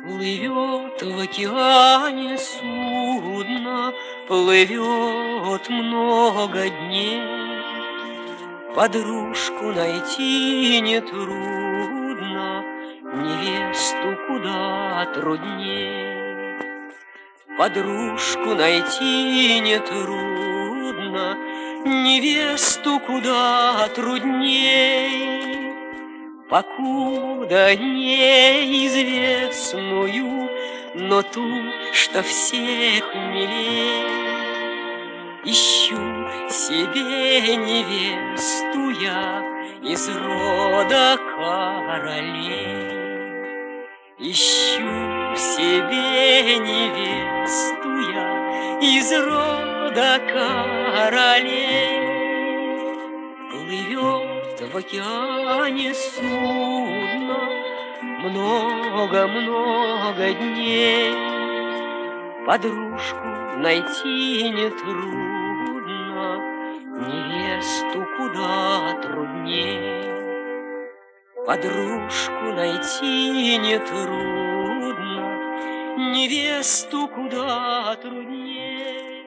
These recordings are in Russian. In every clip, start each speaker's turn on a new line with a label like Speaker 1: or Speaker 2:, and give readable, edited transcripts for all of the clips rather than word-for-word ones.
Speaker 1: Плывет в океане судно, плывет много дней. Подружку найти нетрудно, невесту куда трудней. Подружку найти нетрудно, невесту куда трудней. Покуда неизвестную, но ту, что всех милей. Ищу себе невесту я из рода королей. Ищу себе невесту я из рода королей. Плывет в океане судно много-много дней. Подружку найти нетрудно, невесту куда трудней. Подружку найти нетрудно, невесту куда трудней.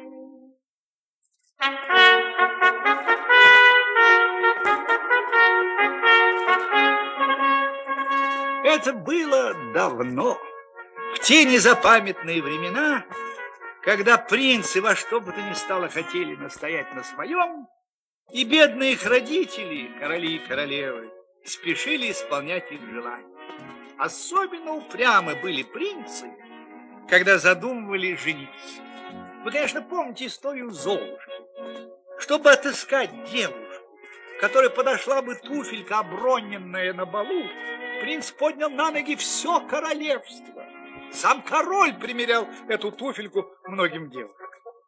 Speaker 2: Это было давно, в те незапамятные времена, когда принцы во что бы то ни стало хотели настоять на своем, и бедные их родители, короли и королевы, спешили исполнять их желания. Особенно упрямы были принцы, когда задумывали жениться. Вы, конечно, помните историю Золушки. Чтобы отыскать девушку, которой подошла бы туфелька, оброненная на балу, принц поднял на ноги все королевство. Сам король примерял эту туфельку многим девушкам.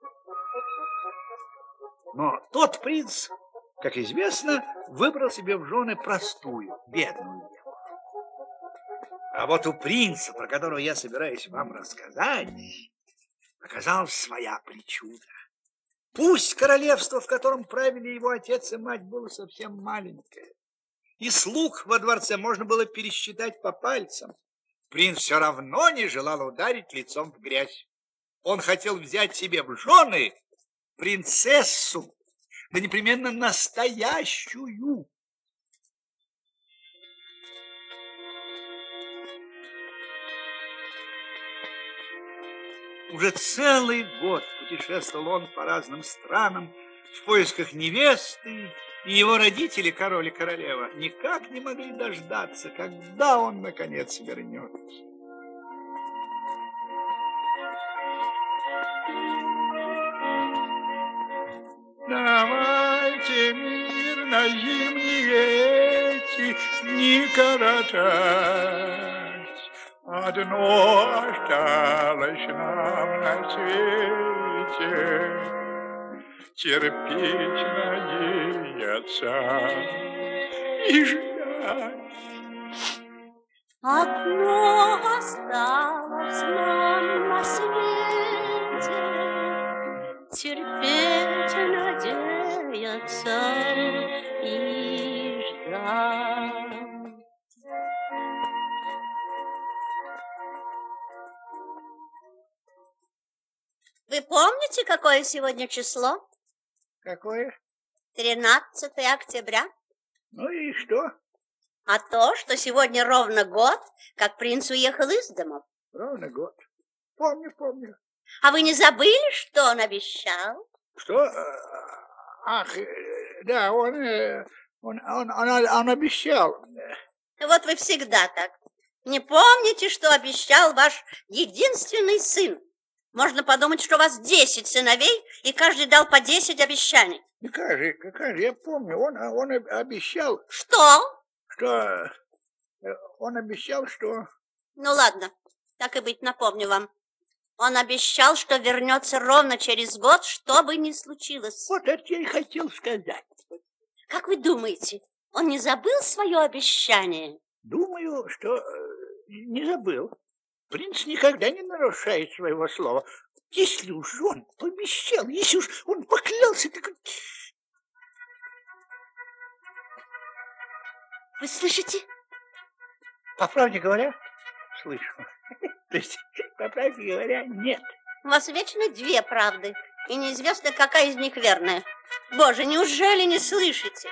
Speaker 2: Но тот принц, как известно, выбрал себе в жены простую, бедную девушку. А вот у принца, про которого я собираюсь вам рассказать, оказалась своя причуда. Пусть королевство, в котором правили его отец и мать, было совсем маленькое, и слуг во дворце можно было пересчитать по пальцам, принц все равно не желал ударить лицом в грязь. Он хотел взять себе в жены принцессу, да непременно настоящую. Уже целый год путешествовал он по разным странам в поисках невесты, и его родители, король и королева, никак не могли дождаться, когда он, наконец, вернется. Давайте мирно зимние эти дни коротать. Одно осталось нам на свете — терпеть, надеяться и ждать.
Speaker 3: Одно осталось нам на свете — терпеть, надеяться и ждать. Вы помните, какое сегодня число?
Speaker 2: Какое?
Speaker 3: 13 октября.
Speaker 2: Ну и что?
Speaker 3: А то, что сегодня ровно год, как принц уехал из дома.
Speaker 2: Ровно год. Помню.
Speaker 3: А вы не забыли, что он обещал?
Speaker 2: Что? Ах, да, он обещал.
Speaker 3: Вот вы всегда так. Не помните, что обещал ваш единственный сын? Можно подумать, что у вас 10 сыновей, и каждый дал по 10 обещаний.
Speaker 2: Как же, я помню, он обещал...
Speaker 3: Что?
Speaker 2: Что? Он обещал, что...
Speaker 3: Ну ладно, так и быть, напомню вам. Он обещал, что вернется ровно через год, что бы ни случилось.
Speaker 2: Вот это я и хотел сказать.
Speaker 3: Как вы думаете, он не забыл свое обещание?
Speaker 2: Думаю, что не забыл. Принц никогда не нарушает своего слова. Если уж он пообещал, если уж он поклялся, так...
Speaker 3: Вы слышите?
Speaker 2: По правде говоря, слышу. То есть, по правде говоря, нет.
Speaker 3: У вас вечно две правды, и неизвестно, какая из них верная. Боже, неужели не слышите?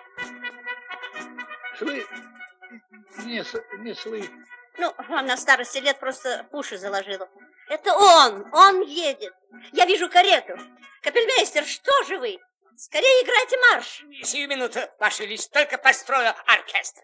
Speaker 2: Не слышу.
Speaker 3: Ну, вам на старости лет просто уши заложило. Это он едет. Я вижу карету. Капельмейстер, что же вы? Скорее играйте марш.
Speaker 1: Сию минуту, Ваша Величество, только построю оркестр.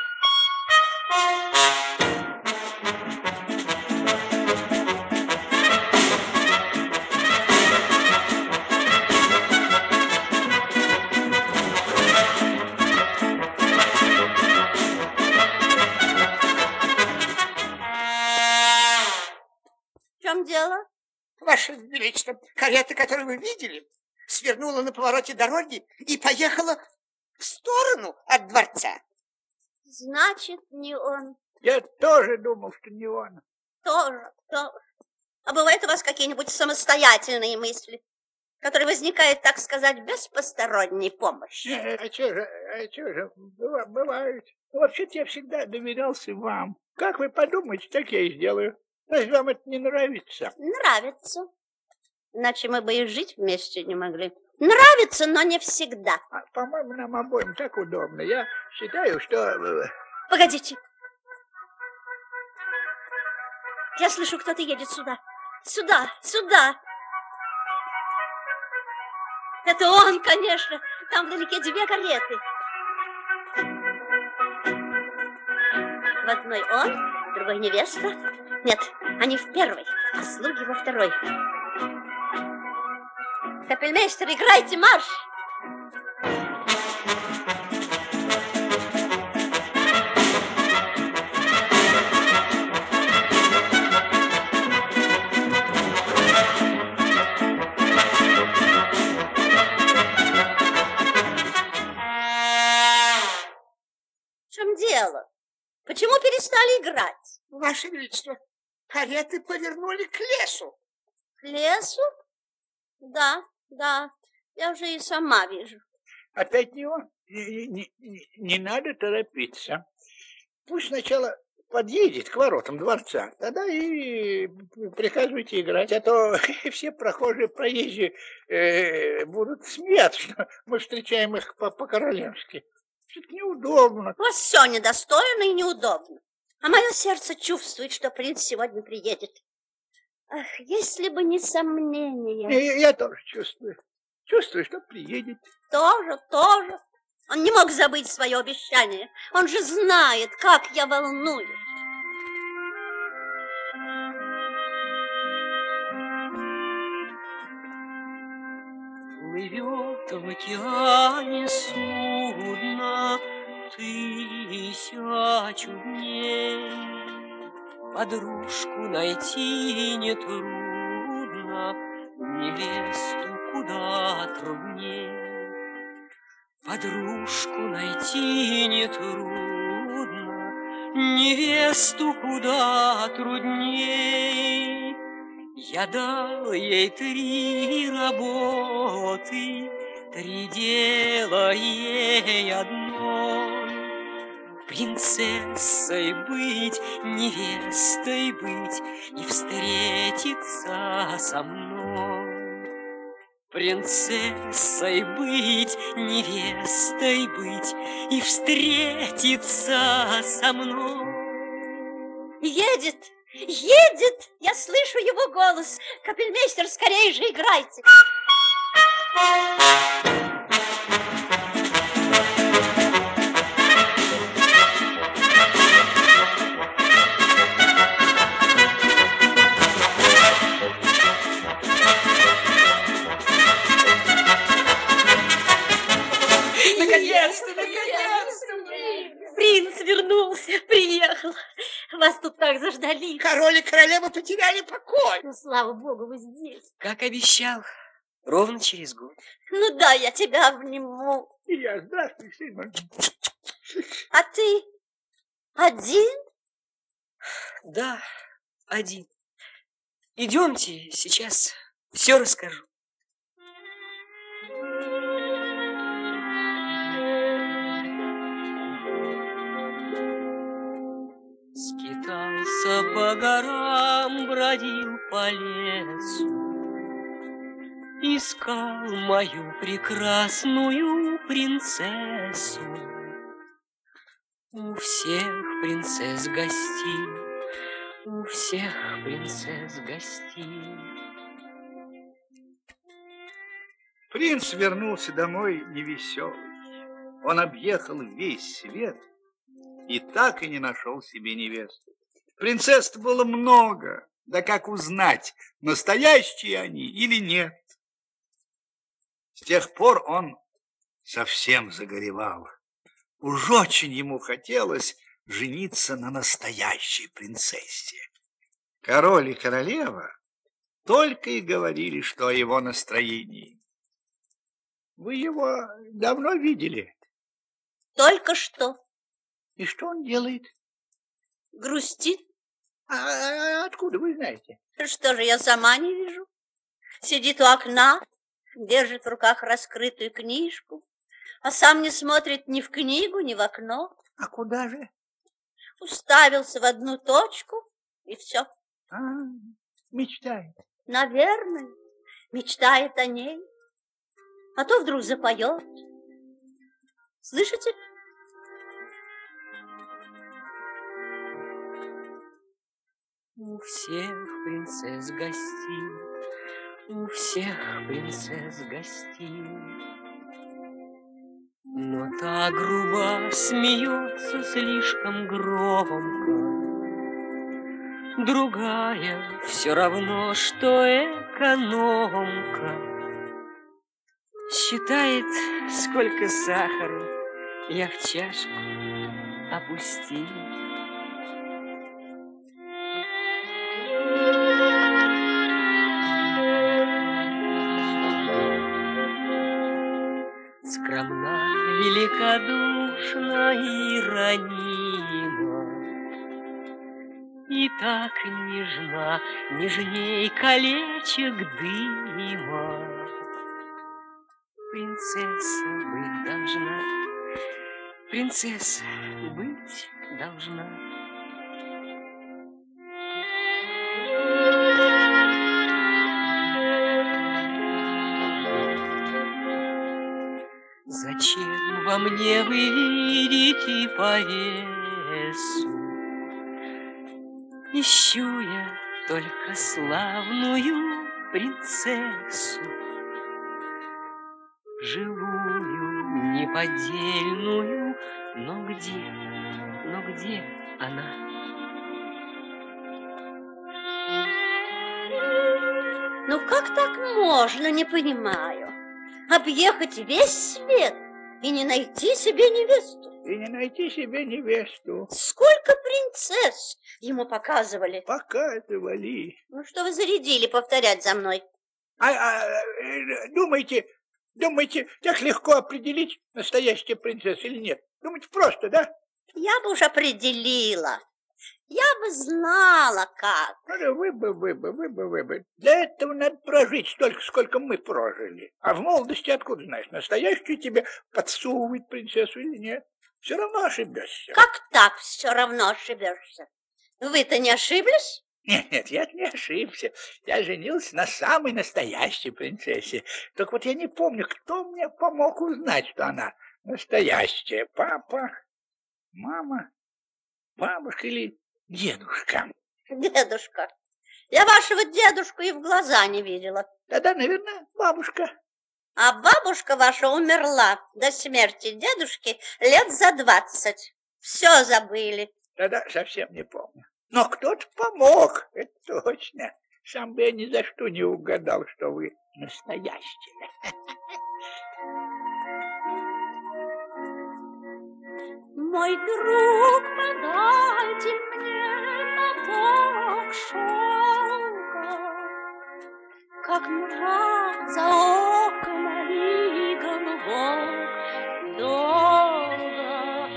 Speaker 3: В чем дело?
Speaker 4: Ваше Величество, карета, которую вы видели, свернула на повороте дороги и поехала в сторону от дворца.
Speaker 3: Значит, не он.
Speaker 2: Я тоже думал, что не он.
Speaker 3: Тоже. А бывают у вас какие-нибудь самостоятельные мысли, которые возникают, так сказать, без посторонней помощи?
Speaker 2: А что же, бывает. Вообще-то я всегда доверялся вам. Как вы подумаете, так я и сделаю. Разве вам это не нравится?
Speaker 3: Нравится. Иначе мы бы и жить вместе не могли. Нравится, но не всегда.
Speaker 2: По-моему, нам обоим так удобно. Я считаю, что...
Speaker 3: Погодите. Я слышу, кто-то едет сюда. Сюда. Это он, конечно. Там вдалеке две кареты. В одной он, в другой невеста. Нет, они в первой, а слуги во второй. Капельмейстер, играйте марш! В чем дело? Почему перестали играть?
Speaker 4: Ваше Величество, кареты повернули к лесу.
Speaker 3: К лесу? Да, я уже и сама вижу.
Speaker 2: Опять не он. Не надо торопиться. Пусть сначала подъедет к воротам дворца, тогда и приказывайте играть, а то все прохожие проезжие будут смеяться, что мы встречаем их по-королевски. Это неудобно.
Speaker 3: У вас все недостойно и неудобно. А мое сердце чувствует, что принц сегодня приедет. Ах, если бы не сомнения.
Speaker 2: Я тоже чувствую. Чувствую, что приедет.
Speaker 3: Тоже. Он не мог забыть свое обещание. Он же знает, как я волнуюсь.
Speaker 1: Плывет в океане судно 1000 дней. Подружку найти нетрудно, невесту куда трудней. Подружку найти нетрудно, невесту куда трудней. Я дал ей 3 работы, 3 дела ей одной. Принцессой быть, невестой быть и встретиться со мной. Принцессой быть, невестой быть и встретиться со мной.
Speaker 3: Едет! Я слышу его голос. Капельмейстер, скорее же играйте.
Speaker 1: Наконец-то!
Speaker 3: Принц вернулся, приехал. Вас тут так заждались.
Speaker 4: Король и королева потеряли покой.
Speaker 3: Ну, слава богу, вы здесь.
Speaker 1: Как обещал, ровно через год.
Speaker 3: Ну да, я тебя обниму.
Speaker 2: И я, здравствуй, сын мой.
Speaker 3: А ты один?
Speaker 1: Да, один. Идемте, сейчас все расскажу. Скитался
Speaker 5: Скитался по горам, бродил по лесу, искал мою прекрасную принцессу. У всех принцесс гостей, у всех принцесс гостей.
Speaker 2: Принц вернулся домой невеселый. Он объехал весь свет и так и не нашел себе невесту. Принцесс было много, да как узнать, настоящие они или нет? С тех пор он совсем загоревал. Уж очень ему хотелось жениться на настоящей принцессе. Король и королева только и говорили, что о его настроении. Вы его давно видели?
Speaker 3: Только что.
Speaker 2: И что он делает?
Speaker 3: Грустит.
Speaker 2: А откуда вы знаете?
Speaker 3: Что же, я сама не вижу. Сидит у окна, держит в руках раскрытую книжку, а сам не смотрит ни в книгу, ни в окно.
Speaker 2: А куда же?
Speaker 3: Уставился в одну точку, и все.
Speaker 2: Мечтает.
Speaker 3: Наверное, мечтает о ней. А то вдруг запоет. Слышите?
Speaker 5: У всех принцесс гостей, у всех принцесс гостей. Но та груба смеется слишком громко, другая все равно, что экономка. Считает, сколько сахара я в чашку опустил. Скромна, великодушна и ранима, и так нежна, нежней колечек дыма. Принцесса быть должна, принцесса быть должна. Зачем во мне вы видите повесу? Ищу я только славную принцессу, живую, неподдельную, но где она?
Speaker 3: Ну как так можно, не понимаю. Объехать весь свет и не найти себе невесту.
Speaker 2: И не найти себе невесту.
Speaker 3: Сколько принцесс ему показывали.
Speaker 2: Показывали.
Speaker 3: Ну что вы зарядили повторять за мной?
Speaker 2: Думаете, так легко определить, настоящая принцесса или нет? Думаете, просто, да?
Speaker 3: Я бы уж определила. Я бы знала, как.
Speaker 2: Вы бы. Для этого надо прожить столько, сколько мы прожили. А в молодости откуда знаешь, настоящую тебе подсовывает принцессу или нет? Все равно ошибешься.
Speaker 3: Как так все равно ошибешься? Вы-то не ошиблись?
Speaker 2: Нет, я не ошибся. Я женился на самой настоящей принцессе. Только вот я не помню, кто мне помог узнать, что она настоящая. Папа, мама, бабушка или дедушка?
Speaker 3: Дедушка. Я вашего дедушку и в глаза не видела.
Speaker 2: Тогда, наверное, бабушка.
Speaker 3: А бабушка ваша умерла до смерти дедушки лет за 20. Все забыли.
Speaker 2: Тогда совсем не помню. Но кто-то помог, это точно. Сам бы я ни за что не угадал, что вы настоящие.
Speaker 3: Мой друг, подайте мне моток шелка, как мрак за окнами голубок, долго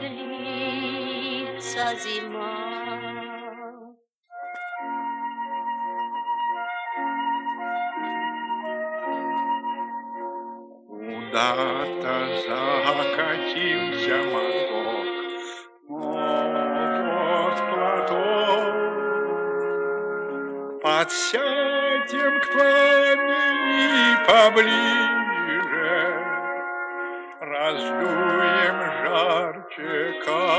Speaker 3: длится зима.
Speaker 2: Куда-то закатился моток, вот платок Подсядем к пламени поближе, раздуем жарче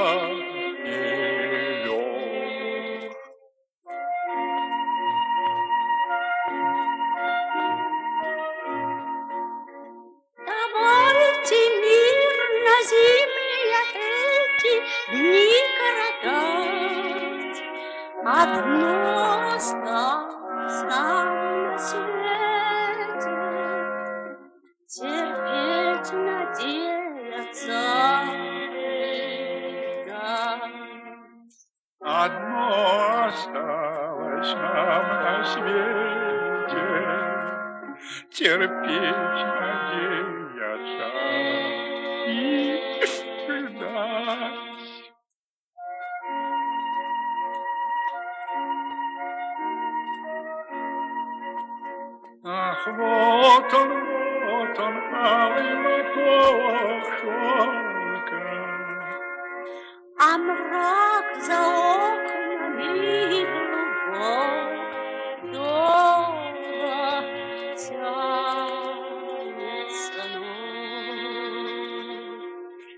Speaker 2: костер.
Speaker 3: Давайте мирно зимние эти дни коротать. Одно осталось нам на свете, терпеть, надеяться, ждать.
Speaker 2: Одно осталось нам на свете, терпеть, надеяться и ждать. Ах, вот он, алый моток шелка.
Speaker 3: А мрак за окнами глубок, долго тянется ночь.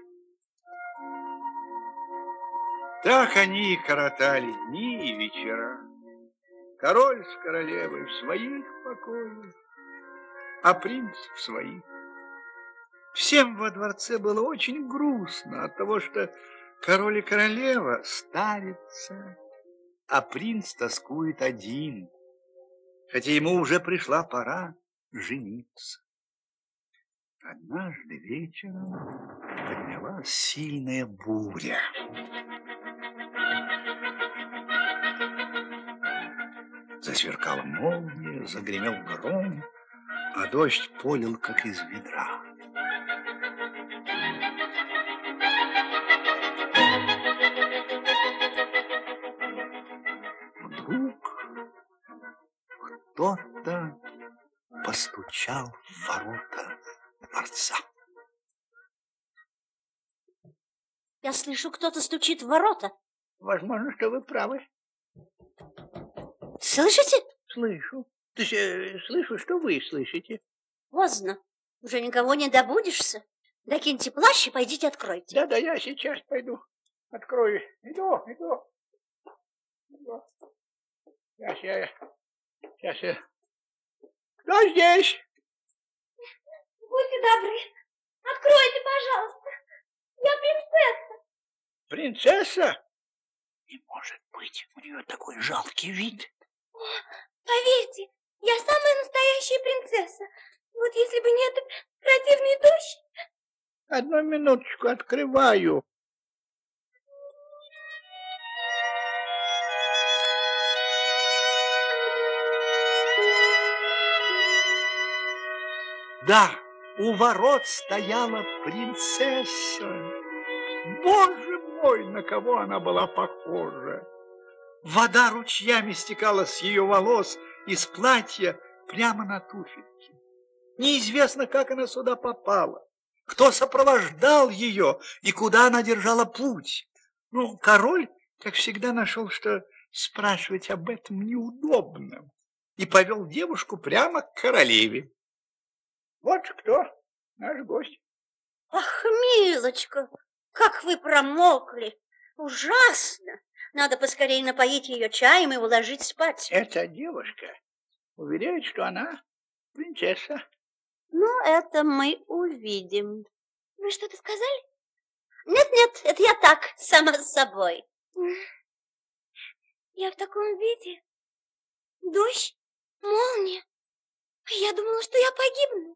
Speaker 2: Так они и коротали дни и вечера. Король с королевой в своих покоях, а принц в своих. Всем во дворце было очень грустно от того, что король и королева старятся, а принц тоскует один, хотя ему уже пришла пора жениться. Однажды вечером поднялась сильная буря. Засверкала молния, загремел гром, а дождь полил, как из ведра. Вдруг кто-то постучал в ворота дворца.
Speaker 3: Я слышу, кто-то стучит в ворота.
Speaker 2: Возможно, что вы правы.
Speaker 3: Слышите?
Speaker 2: Слышу. То есть, слышу, что вы слышите.
Speaker 3: Поздно. Уже никого не добудешься. Докиньте плащ и пойдите откройте.
Speaker 2: Да, я сейчас пойду. Открою. Иду. Сейчас я. Кто здесь?
Speaker 3: Будьте добры, откройте, пожалуйста. Я принцесса.
Speaker 2: Принцесса? Не может быть, у нее такой жалкий вид.
Speaker 3: Поверьте, я самая настоящая принцесса. Вот если бы не этот противный дождь.
Speaker 2: Одну минуточку, открываю. Да, у ворот стояла принцесса. Боже мой, на кого она была похожа! Вода ручьями стекала с ее волос и с платья прямо на туфельки. Неизвестно, как она сюда попала, кто сопровождал ее и куда она держала путь. Король, как всегда, нашел, что спрашивать об этом неудобно, и повел девушку прямо к королеве. Вот кто наш гость.
Speaker 3: Ах, милочка, как вы промокли. Ужасно. Надо поскорее напоить ее чаем и уложить спать.
Speaker 2: Эта девушка уверяет, что она принцесса.
Speaker 3: Это мы увидим. Вы что-то сказали? Нет, это я так, сама с собой. Я в таком виде. Дождь, молния. Я думала, что я погибну.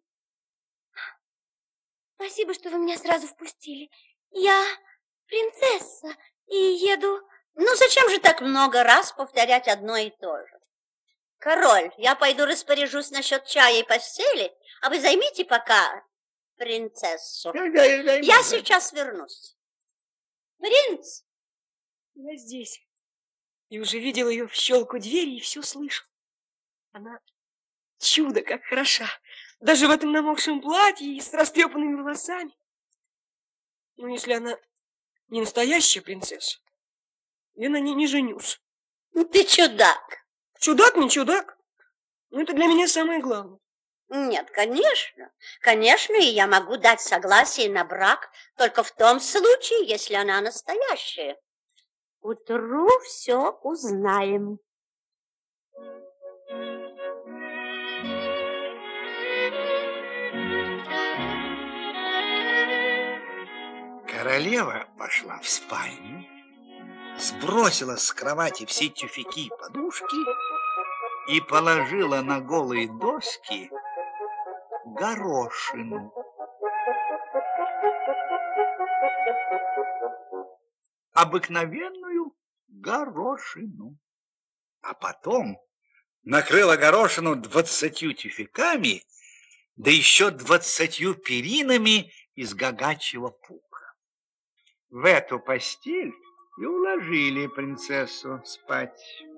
Speaker 3: Спасибо, что вы меня сразу впустили. Я принцесса и еду... Зачем же так много раз повторять одно и то же? Король, я пойду распоряжусь насчет чая и постели, а вы займите пока принцессу. Я сейчас вернусь. Принц!
Speaker 5: Я здесь. И уже видел ее в щелку двери и все слышал. Она чудо как хороша. Даже в этом намокшем платье и с растрепанными волосами. Если она не настоящая принцесса, я на ней не женюсь.
Speaker 3: Ты чудак.
Speaker 5: Чудак не чудак. Но это для меня самое главное.
Speaker 3: Нет, конечно. Конечно, и я могу дать согласие на брак только в том случае, если она настоящая. К утру все узнаем.
Speaker 2: Королева пошла в спальню, сбросила с кровати все тюфяки и подушки и положила на голые доски горошину. Обыкновенную горошину. А потом накрыла горошину 20 тюфяками, да еще 20 перинами из гагачьего пуха. В эту постель и уложили принцессу спать.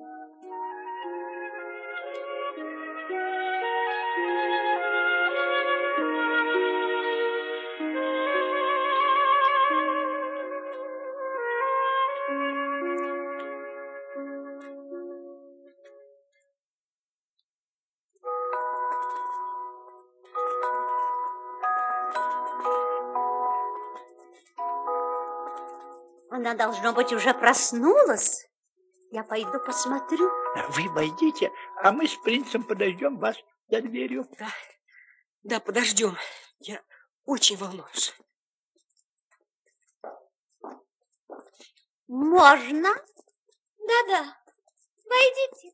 Speaker 3: Она, должно быть, уже проснулась. Я пойду посмотрю.
Speaker 2: Вы пойдите, а мы с принцем подождем вас за дверью.
Speaker 5: Да, подождем. Я очень волнуюсь.
Speaker 3: Можно? Да-да, войдите.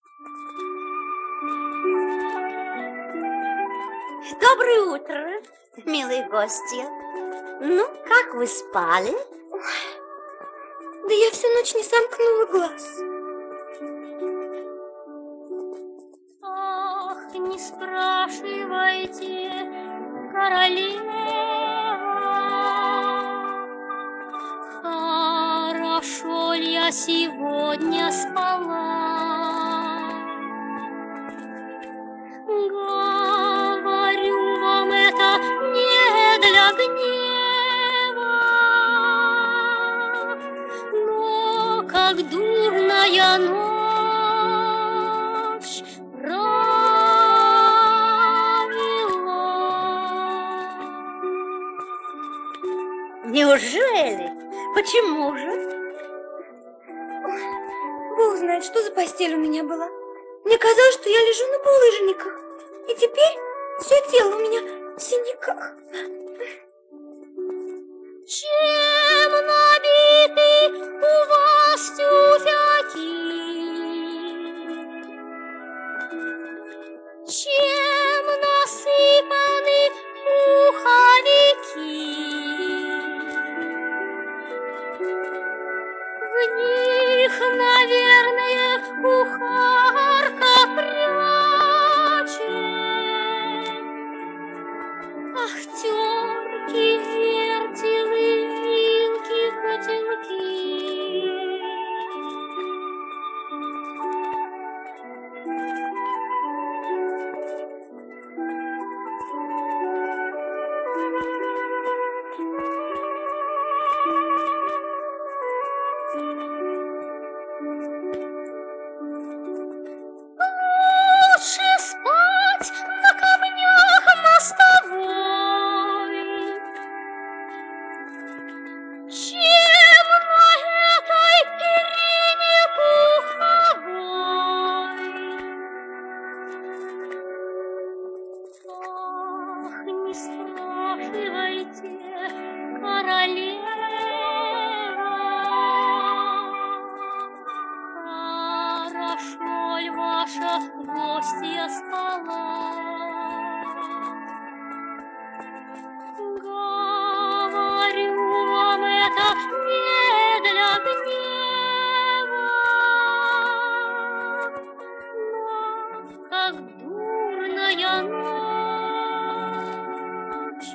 Speaker 3: Доброе утро, милые гости. Ну, как вы спали?
Speaker 6: Да я всю ночь не сомкнула глаз.
Speaker 7: Ах, не спрашивайте, королева, хорошо ли я сегодня спала. Говорю вам это не для гнева, но как дурная ночь
Speaker 3: Неужели? Почему же?
Speaker 6: Бог знает, что за постель у меня была. Мне казалось, что я лежу на булыжниках. И теперь все тело у меня в синяках.
Speaker 7: Чем набиты у вас тюфяки? Чем насыпаны пуховики? В них, наверное, кухарка прячет. Ах, терки, вертелы, вилки, котелки. Лучше спать на камнях мостовой, чем на этой перине пуховой. Ах, не спрашивайте, королева, хорошо ли ваша гостья спала. Говорю вам это не для гнева, но как дурная ночь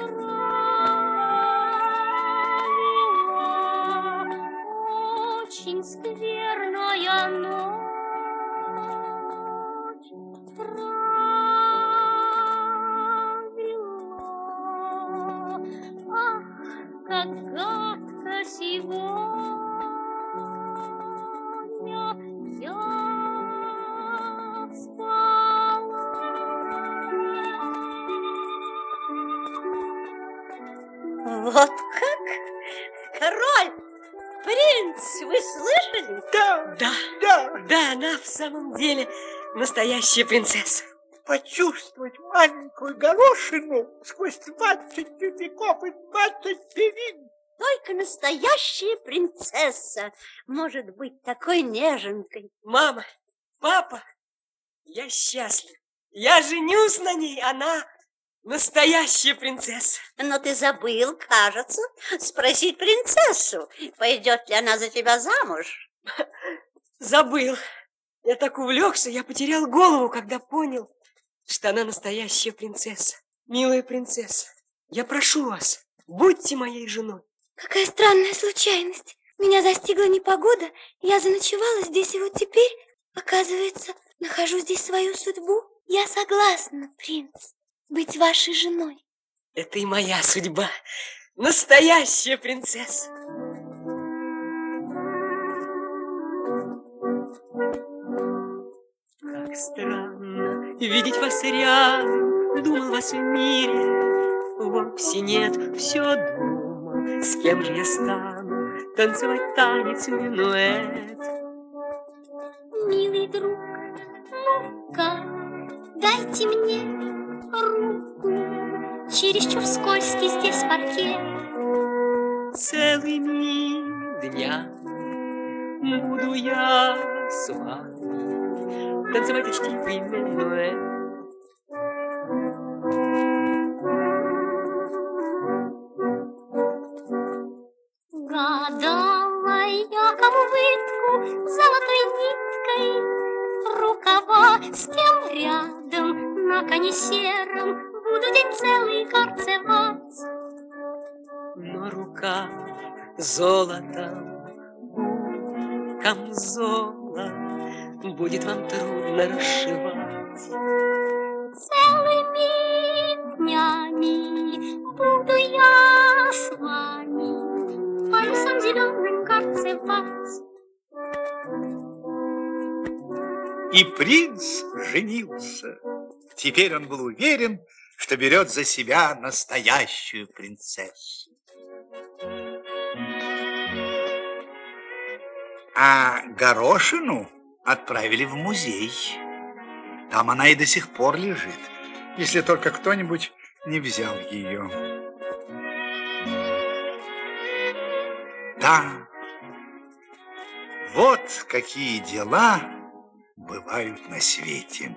Speaker 7: правила, очень скверная ночь правила. Ах, как гадко сегодня я
Speaker 3: Вот как? Король, принц, вы слышали?
Speaker 2: Да,
Speaker 5: Да,
Speaker 2: да.
Speaker 5: да, она в самом деле настоящая принцесса.
Speaker 2: Почувствовать маленькую горошину сквозь 20 тюфяков и 20 перин.
Speaker 3: Только настоящая принцесса может быть такой неженкой.
Speaker 5: Мама, папа, я счастлив. Я женюсь на ней, она настоящая принцесса.
Speaker 3: Но ты забыл, кажется, спросить принцессу, пойдет ли она за тебя замуж.
Speaker 5: Забыл. Я так увлекся, я потерял голову, когда понял, что она настоящая принцесса. Милая принцесса, я прошу вас, будьте моей женой.
Speaker 6: Какая странная случайность. Меня застигла непогода, я заночевала здесь, и вот теперь, оказывается, нахожу здесь свою судьбу. Я согласна, принц, быть вашей женой.
Speaker 5: Это и моя судьба. Настоящая принцесса. Как странно видеть вас рядом. Думал, вас в мире вовсе нет. Все думал, с кем же я стану танцевать танец минуэт.
Speaker 7: Милый друг, ну-ка, дайте мне руку. Чересчур скользкий здесь паркет.
Speaker 5: Целыми днями буду я с вами танцевать учтивый минуэт.
Speaker 7: Гадала я, кому вытку золотой ниткой рукава, с кем рядом на коне сером буду день целый горцевать.
Speaker 5: Но рука золотом камзола будет вам трудно расшивать.
Speaker 7: Целыми днями буду я с вами парусом зеленым горцевать.
Speaker 2: И принц женился. Теперь он был уверен, что берет за себя настоящую принцессу. А горошину отправили в музей. Там она и до сих пор лежит, если только кто-нибудь не взял ее. Да, вот какие дела бывают на свете.